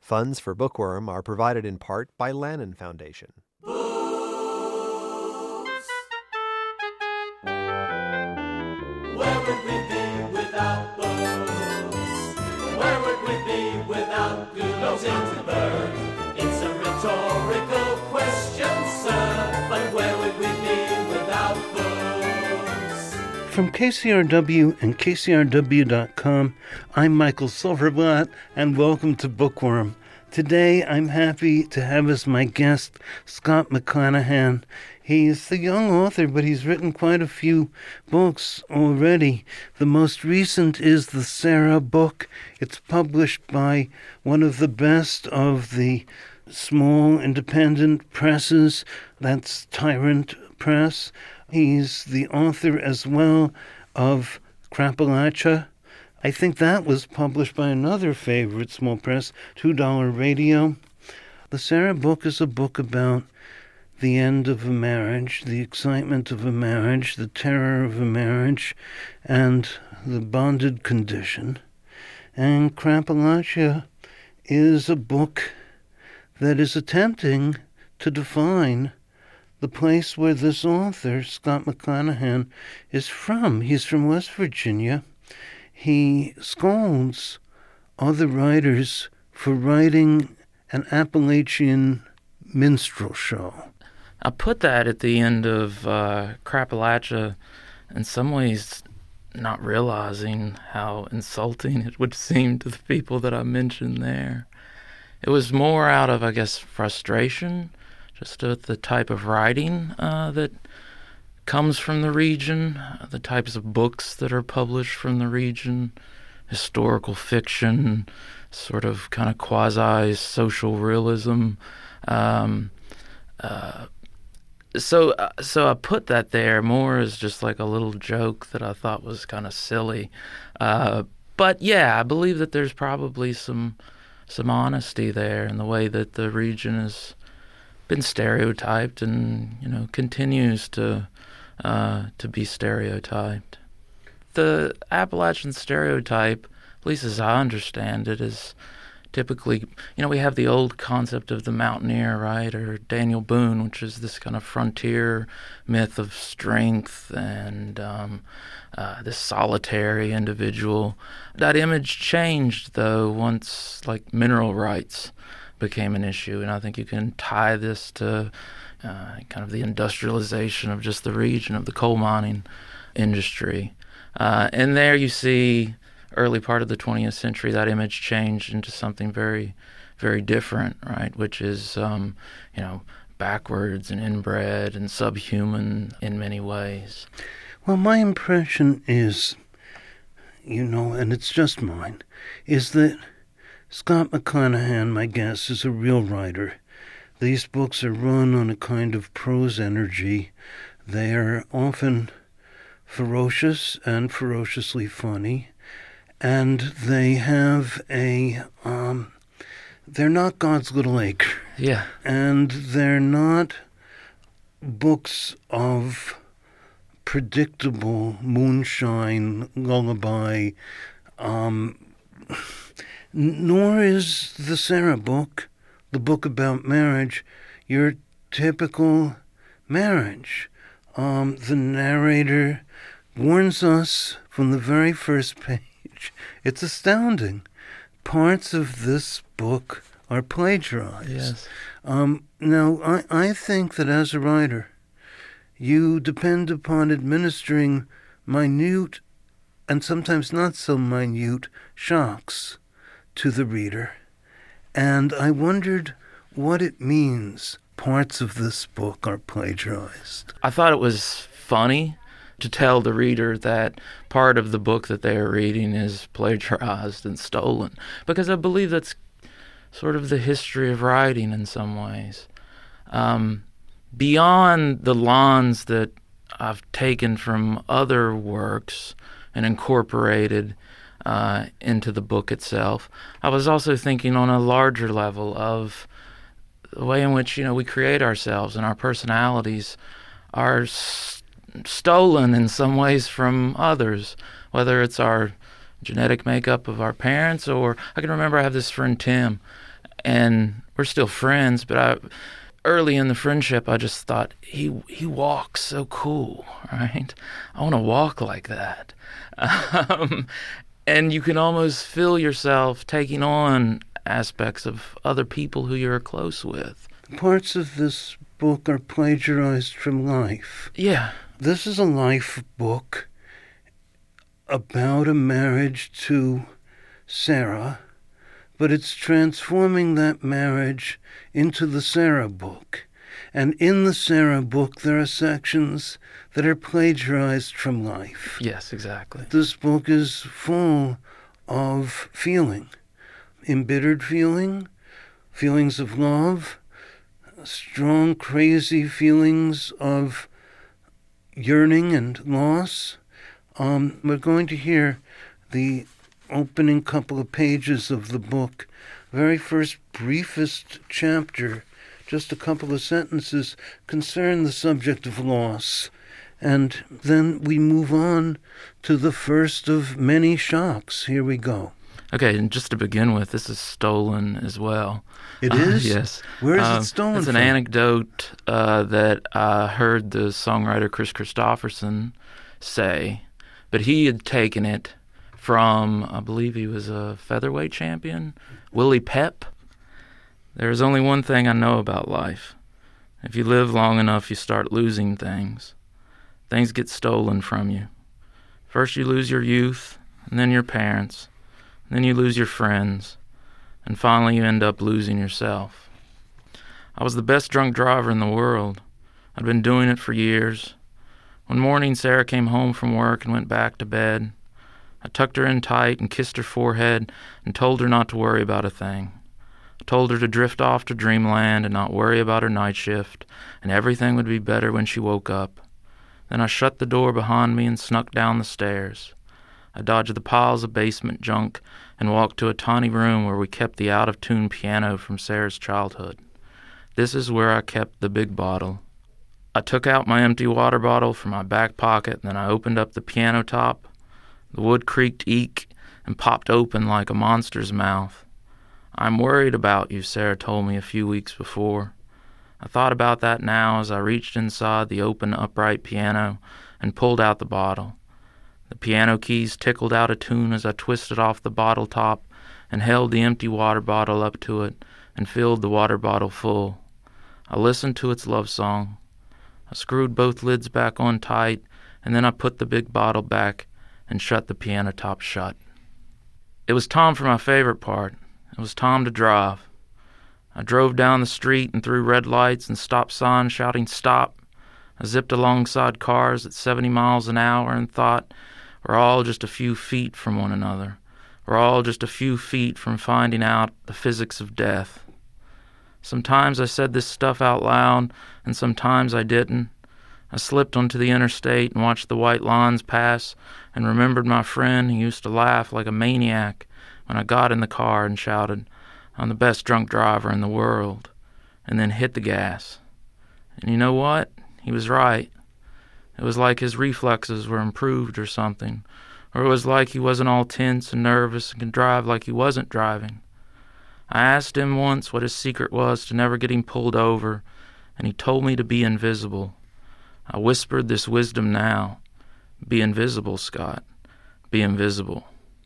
Funds for Bookworm are provided in part by Lannan Foundation. Where would we be without books? Where would we be without Gutenberg? It's a rhetorical question, sir, but where would we be without books? From KCRW and KCRW.com, I'm Michael Silverblatt, and welcome to Bookworm. Today, I'm happy to have as my guest Scott McClanahan. He's a young author, but he's written quite a few books already. The most recent is the Sarah book. It's published by one of the best of the small independent presses. That's Tyrant Press. He's the author as well of Crapalacha. I think that was published by another favorite small press, $2 Radio. The Sarah book is a book about the end of a marriage, the excitement of a marriage, the terror of a marriage, and the bonded condition. And Crapalacha is a book that is attempting to define the place where this author, Scott McClanahan, is from. He's from West Virginia. He scolds other writers for writing an Appalachian minstrel show. I put that at the end of Crapalacha, in some ways not realizing how insulting it would seem to the people that I mentioned there. It was more out of, I guess, frustration, just at the type of writing that comes from the region, the types of books that are published from the region, historical fiction, sort of kind of quasi-social realism. So I put that there more as just like a little joke that I thought was kind of silly. But yeah, I believe that there's probably some honesty there in the way that the region has been stereotyped and, continues to be stereotyped. The Appalachian stereotype, at least as I understand it, is typically, we have the old concept of the mountaineer, right, or Daniel Boone, which is this kind of frontier myth of strength and this solitary individual. That image changed, though, once, mineral rights became an issue, and I think you can tie this to kind of the industrialization of just the region, of the coal mining industry. And there you see, early part of the 20th century, that image changed into something very, very different, right, which is, backwards and inbred and subhuman in many ways. Well, my impression is, and it's just mine, is that Scott McClanahan, my guess, is a real writer. These books are run on a kind of prose energy. They are often ferocious and ferociously funny. And they have they're not God's Little Acre. Yeah. And they're not books of predictable moonshine, lullaby, nor is the Sarah book, the book about marriage, your typical marriage. The narrator warns us from the very first page. It's astounding. Parts of this book are plagiarized. Yes. Now, I think that as a writer, you depend upon administering minute and sometimes not so minute shocks to the reader. And I wondered what it means parts of this book are plagiarized. I thought it was funny to tell the reader that part of the book that they are reading is plagiarized and stolen, because I believe that's sort of the history of writing in some ways. Beyond the lines that I've taken from other works and incorporated into the book itself, I was also thinking on a larger level of the way in which, we create ourselves and our personalities are stolen in some ways from others, whether it's our genetic makeup of our parents, or I can remember I have this friend Tim, and we're still friends, but early in the friendship, I just thought, he walks so cool, right? I want to walk like that. And you can almost feel yourself taking on aspects of other people who you're close with. Parts of this book are plagiarized from life. Yeah. This is a life book about a marriage to Sarah, but it's transforming that marriage into the Sarah book. And in the Sarah book, there are sections that are plagiarized from life. Yes, exactly. This book is full of feeling, embittered feeling, feelings of love, strong, crazy feelings of yearning and loss. We're going to hear the opening couple of pages of the book, very first briefest chapter, just a couple of sentences, concern the subject of loss. And then we move on to the first of many shocks. Here we go. Okay, and just to begin with, this is stolen as well. It is? Yes. Where is it stolen It's an from? anecdote that I heard the songwriter Chris Christopherson say, but he had taken it from, I believe he was a featherweight champion, Willie Pep. There's only one thing I know about life. If you live long enough, you start losing things. Things get stolen from you. First you lose your youth, and then your parents, and then you lose your friends, and finally you end up losing yourself. I was the best drunk driver in the world. I'd been doing it for years. One morning Sarah came home from work and went back to bed. I tucked her in tight and kissed her forehead and told her not to worry about a thing. I told her to drift off to dreamland and not worry about her night shift, and everything would be better when she woke up. Then I shut the door behind me and snuck down the stairs. I dodged the piles of basement junk and walked to a tiny room where we kept the out-of-tune piano from Sarah's childhood. This is where I kept the big bottle. I took out my empty water bottle from my back pocket, and then I opened up the piano top. The wood creaked eek and popped open like a monster's mouth. "I'm worried about you," Sarah told me a few weeks before. I thought about that now as I reached inside the open upright piano and pulled out the bottle. The piano keys tickled out a tune as I twisted off the bottle top and held the empty water bottle up to it and filled the water bottle full. I listened to its love song. I screwed both lids back on tight, and then I put the big bottle back and shut the piano top shut. It was time for my favorite part. It was time to drive. I drove down the street and through red lights and stop signs shouting stop. I zipped alongside cars at 70 miles an hour and thought, we're all just a few feet from one another. We're all just a few feet from finding out the physics of death. Sometimes I said this stuff out loud, and sometimes I didn't. I slipped onto the interstate and watched the white lines pass and remembered my friend who used to laugh like a maniac when I got in the car and shouted, "I'm the best drunk driver in the world," and then hit the gas. And you know what? He was right. It was like his reflexes were improved or something, or it was like he wasn't all tense and nervous and could drive like he wasn't driving. I asked him once what his secret was to never getting pulled over, and he told me to be invisible. I whispered this wisdom now. Be invisible, Scott. Be invisible.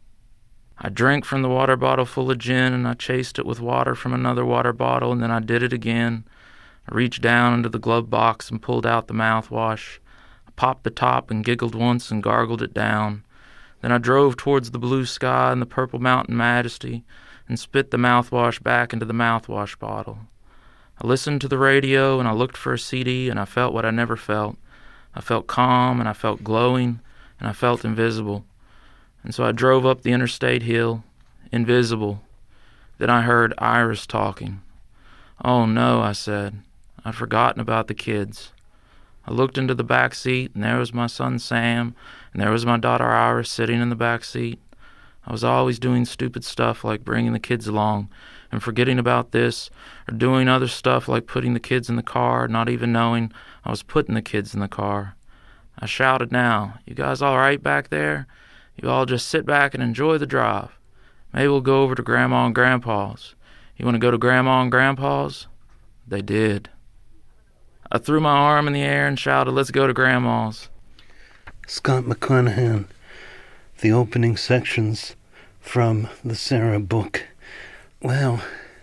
I drank from the water bottle full of gin, and I chased it with water from another water bottle, and then I did it again. I reached down into the glove box and pulled out the mouthwash. I popped the top and giggled once and gargled it down. Then I drove towards the blue sky and the purple mountain majesty and spit the mouthwash back into the mouthwash bottle. I listened to the radio and I looked for a CD, and I felt what I never felt. I felt calm and I felt glowing and I felt invisible. And so I drove up the interstate hill, invisible. Then I heard Iris talking. "Oh no," I said. I'd forgotten about the kids. I looked into the back seat, and there was my son Sam, and there was my daughter Iris sitting in the back seat. I was always doing stupid stuff like bringing the kids along and forgetting about this, or doing other stuff like putting the kids in the car, not even knowing I was putting the kids in the car. I shouted now, "You guys all right back there? You all just sit back and enjoy the drive. Maybe we'll go over to Grandma and Grandpa's. You want to go to Grandma and Grandpa's? They did. I threw my arm in the air and shouted, let's go to Grandma's. Scott McClanahan, the opening sections from the Sarah book. Well,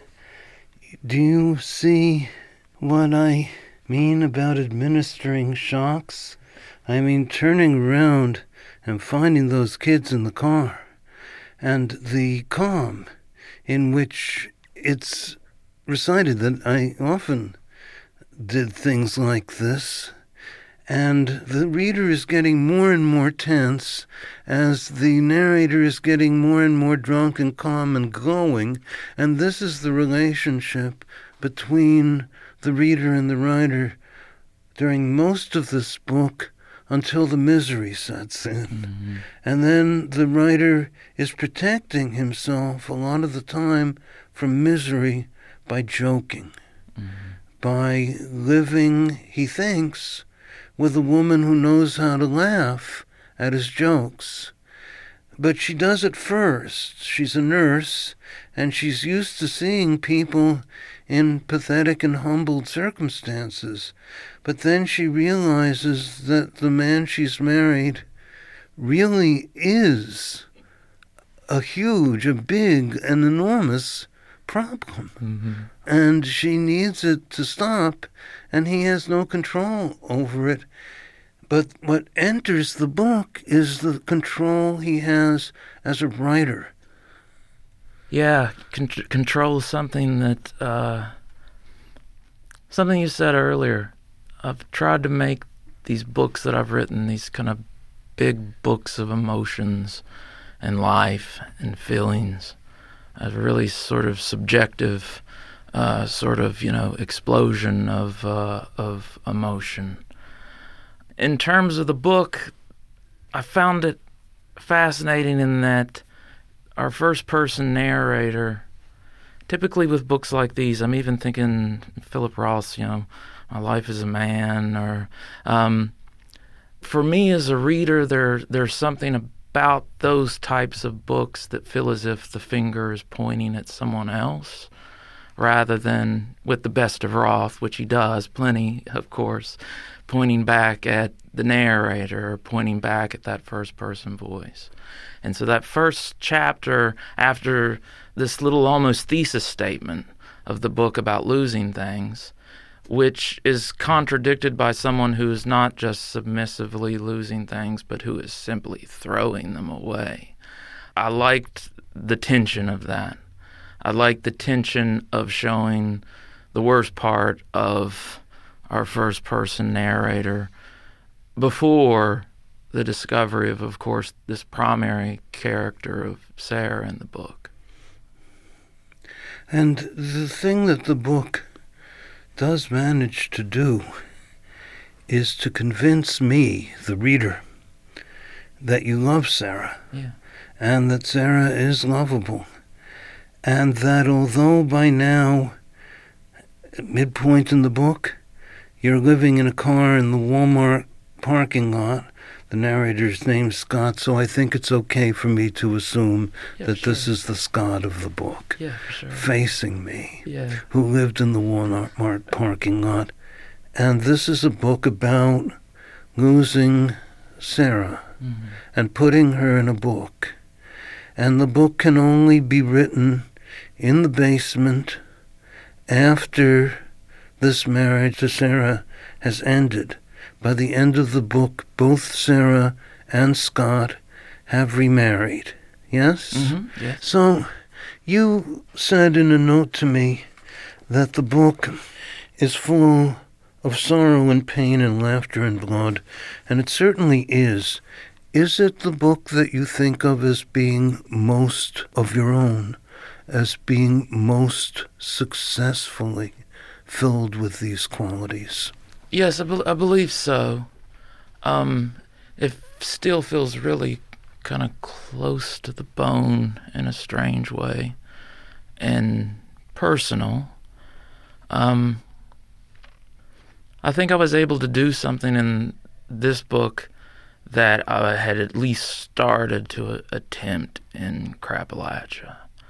do you see what I mean about administering shocks? I mean, turning around and finding those kids in the car, and the calm in which it's recited that I often did things like this, and the reader is getting more and more tense as the narrator is getting more and more drunk and calm and glowing, and this is the relationship between the reader and the writer during most of this book until the misery sets in. Mm-hmm. And then the writer is protecting himself a lot of the time from misery by joking, by living, he thinks, with a woman who knows how to laugh at his jokes. But she does it first. She's a nurse, and she's used to seeing people in pathetic and humbled circumstances. But then she realizes that the man she's married really is a huge, a big, an enormous problem. Mm-hmm. And she needs it to stop, and he has no control over it. But what enters the book is the control he has as a writer. Yeah, control is something that, something you said earlier. I've tried to make these books that I've written, these kind of big books of emotions and life and feelings, a really sort of subjective explosion of emotion. In terms of the book, I found it fascinating in that our first-person narrator, typically with books like these, I'm even thinking Philip Roth's, My Life as a Man, or for me as a reader, there's something about those types of books that feel as if the finger is pointing at someone else, rather than with The Best of Roth, which he does plenty, of course, pointing back at the narrator, or pointing back at that first-person voice. And so that first chapter, after this little almost thesis statement of the book about losing things, which is contradicted by someone who is not just submissively losing things, but who is simply throwing them away. I liked the tension of that. I liked the tension of showing the worst part of our first-person narrator before the discovery of course, this primary character of Sarah in the book. And the thing that the book does manage to do is to convince me, the reader, that you love Sarah, and that Sarah is lovable, and that although by now, at midpoint in the book, you're living in a car in the Walmart parking lot. The narrator's name's Scott, so I think it's okay for me to assume that this is the Scott of the book, facing me, who lived in the Walmart parking lot. And this is a book about losing Sarah and putting her in a book. And the book can only be written in the basement after this marriage to Sarah has ended. By the end of the book, both Sarah and Scott have remarried. Yes? Mm-hmm. Yes. So you said in a note to me that the book is full of sorrow and pain and laughter and blood, and it certainly is. Is it the book that you think of as being most of your own, as being most successfully filled with these qualities? Yes, I believe so. It still feels really kind of close to the bone in a strange way, and personal. I think I was able to do something in this book that I had at least started to attempt in Crapalachia.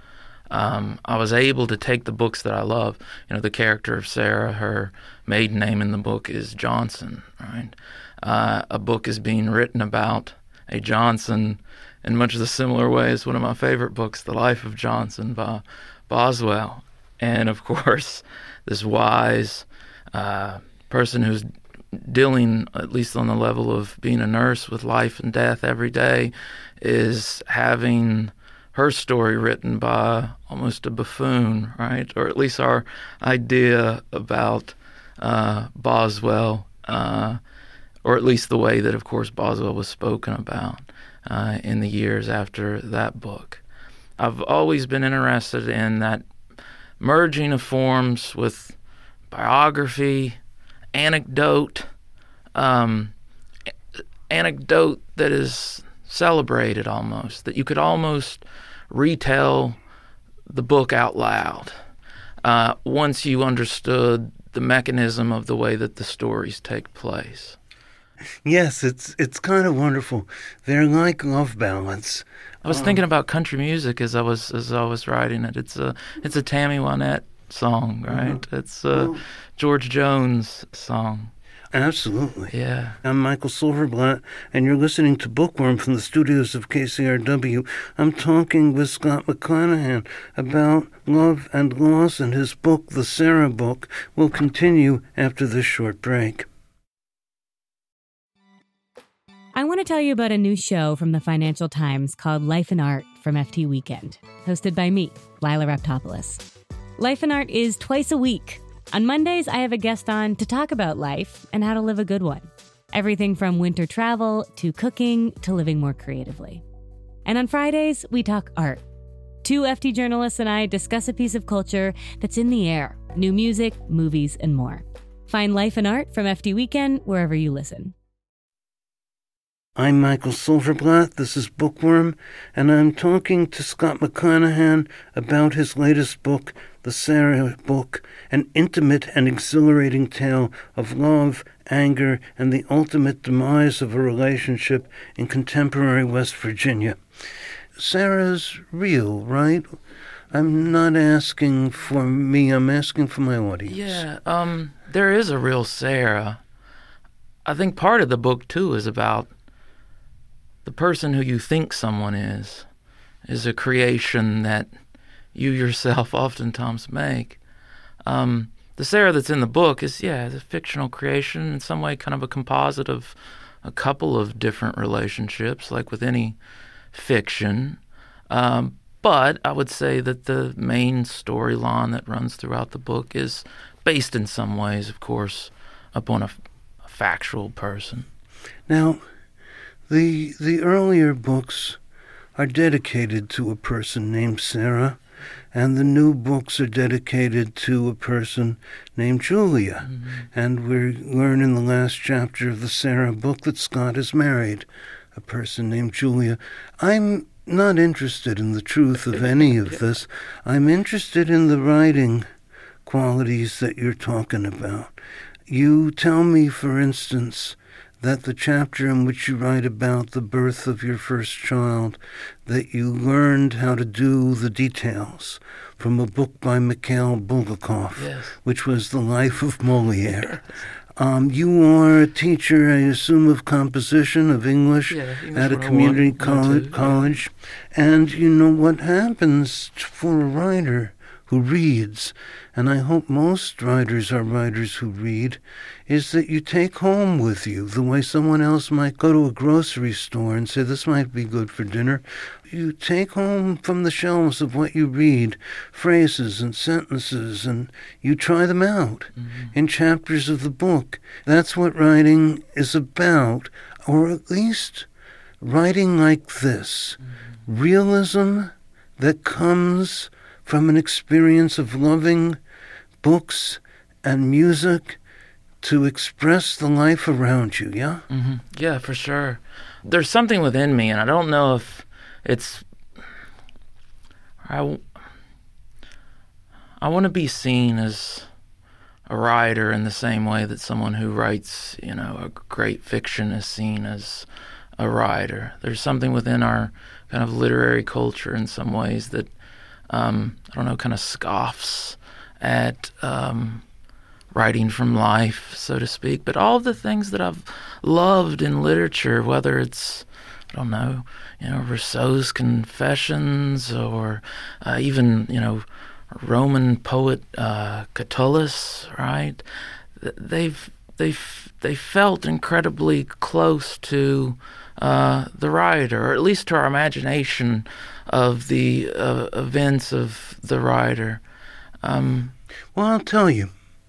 I was able to take the books that I love. The character of Sarah, her maiden name in the book is Johnson, right? A book is being written about a Johnson in much the similar way as one of my favorite books, The Life of Johnson by Boswell. And of course, this wise person who's dealing, at least on the level of being a nurse, with life and death every day, is having her story written by almost a buffoon, right? Or at least our idea about Boswell, or at least the way that, of course, Boswell was spoken about in the years after that book. I've always been interested in that merging of forms with biography, anecdote that is celebrated almost, that you could almost retell the book out loud once you understood the mechanism of the way that the stories take place. Yes, it's kind of wonderful. They're like love ballads. I was thinking about country music as I was writing it. It's a Tammy Wynette song, right? Mm-hmm. It's a George Jones song. Absolutely. Yeah. I'm Michael Silverblatt, and you're listening to Bookworm from the studios of KCRW. I'm talking with Scott McClanahan about love and loss, and his book, The Sarah Book, will continue after this short break. I want to tell you about a new show from the Financial Times called Life and Art from FT Weekend, hosted by me, Lila Raptopoulos. Life and Art is twice a week. On Mondays, I have a guest on to talk about life and how to live a good one. Everything from winter travel to cooking to living more creatively. And on Fridays, we talk art. 2 FT journalists and I discuss a piece of culture that's in the air, new music, movies, and more. Find Life and Art from FT Weekend wherever you listen. I'm Michael Silverblatt, this is Bookworm, and I'm talking to Scott McClanahan about his latest book, The Sarah Book, an intimate and exhilarating tale of love, anger, and the ultimate demise of a relationship in contemporary West Virginia. Sarah's real, right? I'm not asking for me, I'm asking for my audience. Yeah, there is a real Sarah. I think part of the book, too, is about the person who you think someone is a creation that you yourself oftentimes make. The Sarah that's in the book is a fictional creation, in some way kind of a composite of a couple of different relationships, like with any fiction. But I would say that the main storyline that runs throughout the book is based in some ways, of course, upon a factual person. Now, the earlier books are dedicated to a person named Sarah, and the new books are dedicated to a person named Julia. Mm-hmm. And we learn in the last chapter of the Sarah book that Scott is married, a person named Julia. I'm not interested in the truth of any of this. I'm interested in the writing qualities that you're talking about. You tell me, for instance, that the chapter in which you write about the birth of your first child, that you learned how to do the details from a book by Mikhail Bulgakov, yes, which was The Life of Molière. You are a teacher, I assume, of composition, of English at a community college. And you know what happens for a writer who reads, and I hope most writers are writers who read, is that you take home with you, the way someone else might go to a grocery store and say, this might be good for dinner. You take home from the shelves of what you read phrases and sentences, and you try them out in chapters of the book. That's what writing is about, or at least writing like this. Realism that comes from an experience of loving books and music to express the life around you, yeah? Mm-hmm. Yeah, for sure. There's something within me, and I don't know if it's... I want to be seen as a writer in the same way that someone who writes, a great fiction is seen as a writer. There's something within our kind of literary culture in some ways that kind of scoffs at writing from life, so to speak. But all of the things that I've loved in literature, whether it's, Rousseau's Confessions or even, Roman poet Catullus, right? They felt incredibly close to the writer, or at least to our imagination of the events of the writer. Well, I'll tell you,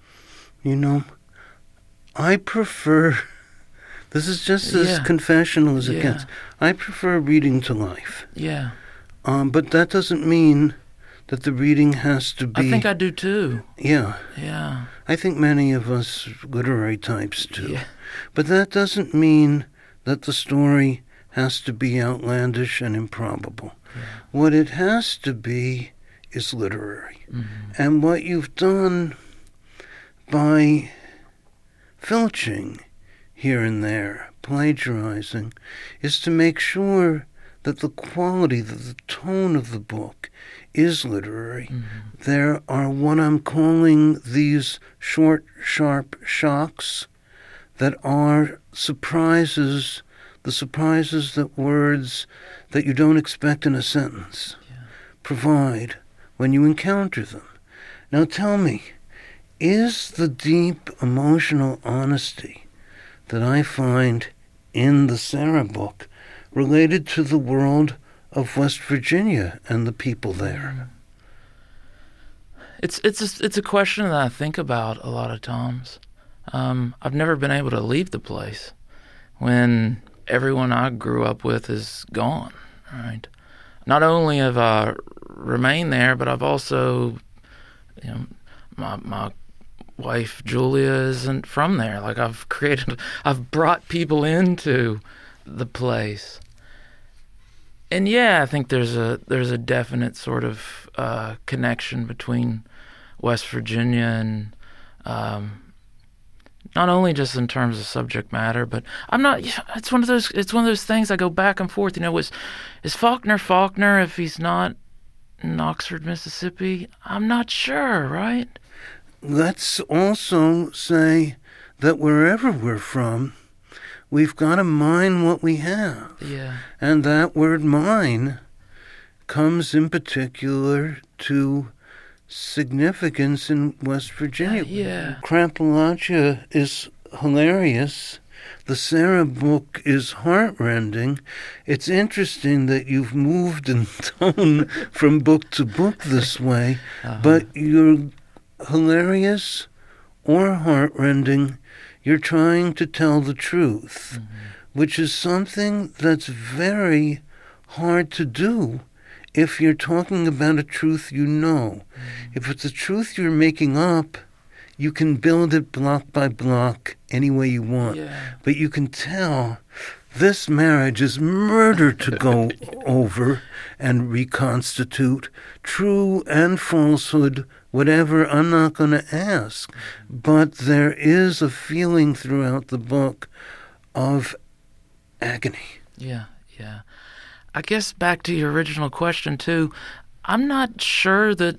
I prefer, this is just as confessional as it gets, I prefer reading to life. Yeah. But that doesn't mean that the reading has to be... I think I do too. Yeah. Yeah. I think many of us literary types do. Yeah. But that doesn't mean that the story has to be outlandish and improbable. Yeah. What it has to be is literary. Mm-hmm. And what you've done by filching here and there, plagiarizing, is to make sure that the quality, that the tone of the book is literary. Mm-hmm. There are what I'm calling these short, sharp shocks that are surprises, the surprises that words that you don't expect in a sentence provide when you encounter them. Now tell me, is the deep emotional honesty that I find in the Sarah book related to the world of West Virginia and the people there? It's a question that I think about a lot of times. I've never been able to leave the place when everyone I grew up with is gone, right? Not only have I remained there, but I've also, my wife Julia isn't from there. Like I've brought people into the place. And I think there's a definite sort of connection between West Virginia and not only just in terms of subject matter, but it's one of those things I go back and forth. Is Faulkner if he's not in Oxford, Mississippi? I'm not sure, right? Let's also say that wherever we're from, we've got to mine what we have. Yeah. And that word mine comes in particular to significance in West Virginia. Yeah. Crampalachia is hilarious. The Sarah book is heartrending. It's interesting that you've moved in tone from book to book this way, but you're hilarious or heartrending. You're trying to tell the truth, which is something that's very hard to do if you're talking about a truth you know. If it's a truth you're making up, you can build it block by block any way you want. Yeah. But you can tell this marriage is murder to go over and reconstitute. True and falsehood, whatever, I'm not going to ask. But there is a feeling throughout the book of agony. Yeah. I guess back to your original question, too, I'm not sure that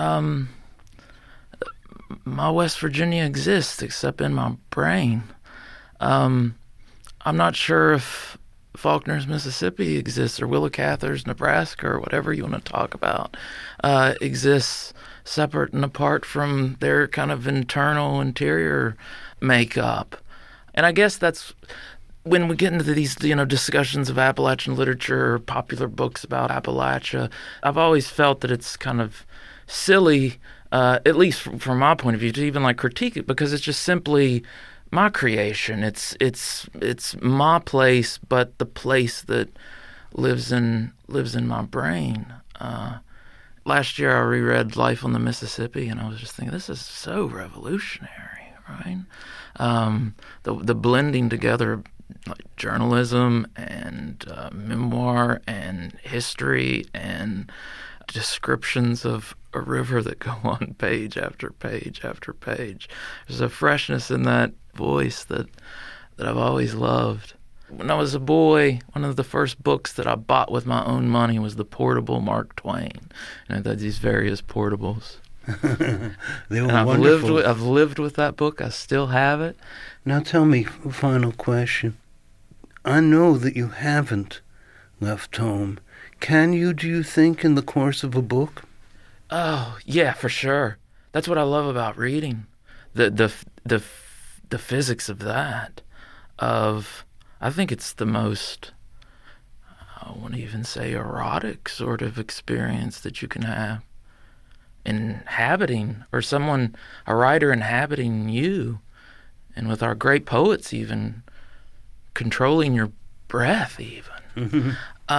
my West Virginia exists except in my brain. I'm not sure if Faulkner's Mississippi exists or Willa Cather's Nebraska or whatever you want to talk about exists separate and apart from their kind of interior makeup. And I guess that's when we get into these, discussions of Appalachian literature or popular books about Appalachia, I've always felt that it's kind of silly, at least from my point of view, to even critique it, because it's just simply my creation. It's my place, but the place that lives in my brain. Last year I reread Life on the Mississippi, and I was just thinking, this is so revolutionary, right? The blending together of journalism and memoir and history and descriptions of a river that go on page after page after page. There's a freshness in that voice that I've always loved. When I was a boy, one of the first books that I bought with my own money was the portable Mark Twain. And I had these various portables. They were and wonderful. I've lived with that book. I still have it. Now tell me, final question. I know that you haven't left home. Can you, do you think, in the course of a book? Oh, yeah, for sure. That's what I love about reading. The physics of that. I think it's the most, I won't even say erotic sort of experience that you can have. Inhabiting, or a writer inhabiting you. And with our great poets even, controlling your breath even.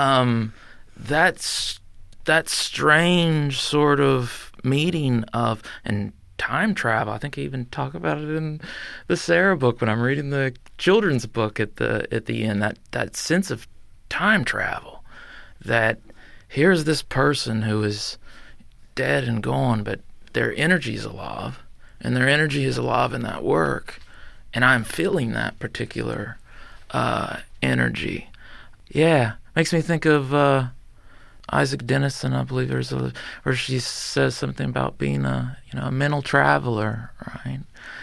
That strange sort of meeting of, and time travel. I think I even talk about it in the Sarah book when I'm reading the children's book at the end. That sense of time travel. That here's this person who is dead and gone, but their energy is alive, and their energy is alive in that work, and I'm feeling that particular energy. Yeah, makes me think of Isaac Dennison, I believe where she says something about being a mental traveler, right?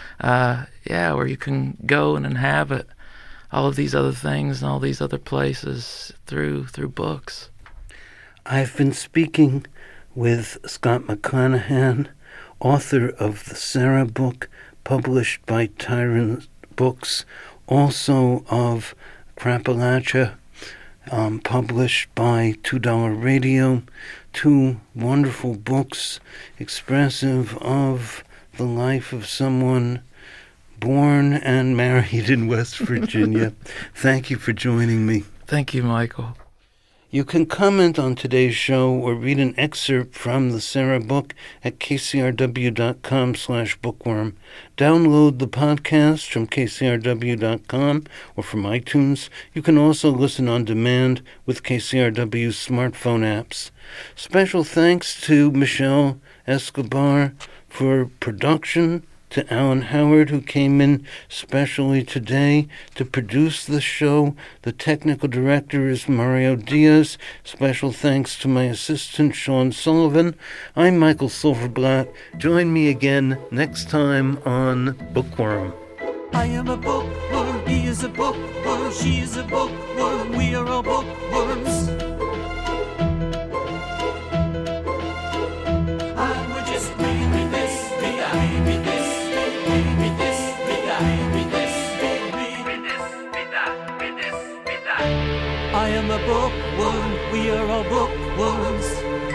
Where you can go and inhabit all of these other things and all these other places through books. I've been speaking with Scott McClanahan, author of the Sarah book, published by Tyrant Books, also of Crapalacha, published by $2 Radio, two wonderful books expressive of the life of someone born and married in West Virginia. Thank you for joining me. Thank you, Michael. You can comment on today's show or read an excerpt from the Sarah book at kcrw.com/bookworm. Download the podcast from kcrw.com or from iTunes. You can also listen on demand with KCRW's smartphone apps. Special thanks to Michelle Escobar for production, to Alan Howard, who came in specially today to produce the show. The technical director is Mario Diaz. Special thanks to my assistant, Sean Sullivan. I'm Michael Silverblatt. Join me again next time on Bookworm. I am a bookworm, he is a bookworm, she is a bookworm, we are all bookworms. And we're just reading this, reading this. I am a bookworm, we are all bookworms.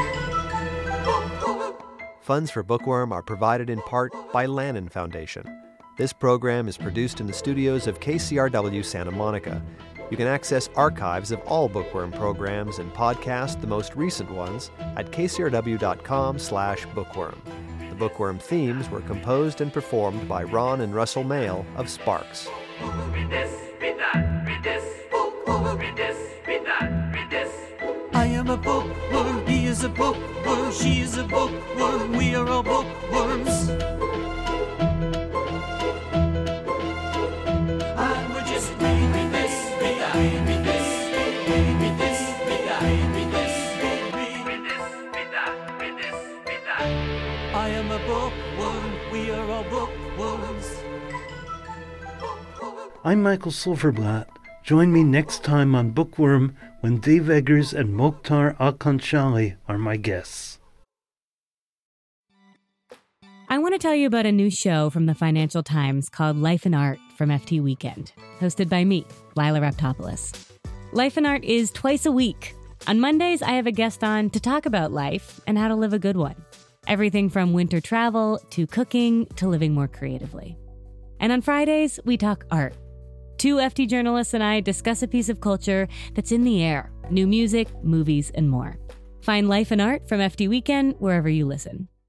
Funds for Bookworm are provided in part by Lannan Foundation. This program is produced in the studios of KCRW Santa Monica. You can access archives of all Bookworm programs and podcast the most recent ones at kcrw.com/bookworm. The Bookworm themes were composed and performed by Ron and Russell Mail of Sparks. Read this, read that, read this, read this, read that, read this. I am a bookworm, he is a bookworm, she is a bookworm, we are all bookworms. And we're just reading this, read that, read this, read this, read that, read this, read this, read that, read this, read that. I am a bookworm, we are all bookworms. I'm Michael Silverblatt. Join me next time on Bookworm when Dave Eggers and Mokhtar Alkanshali are my guests. I want to tell you about a new show from the Financial Times called Life and Art from FT Weekend, hosted by me, Lila Raptopoulos. Life and Art is twice a week. On Mondays, I have a guest on to talk about life and how to live a good one. Everything from winter travel to cooking to living more creatively. And on Fridays, we talk art. Two FT journalists and I discuss a piece of culture that's in the air, new music, movies, and more. Find Life and Art from FT Weekend wherever you listen.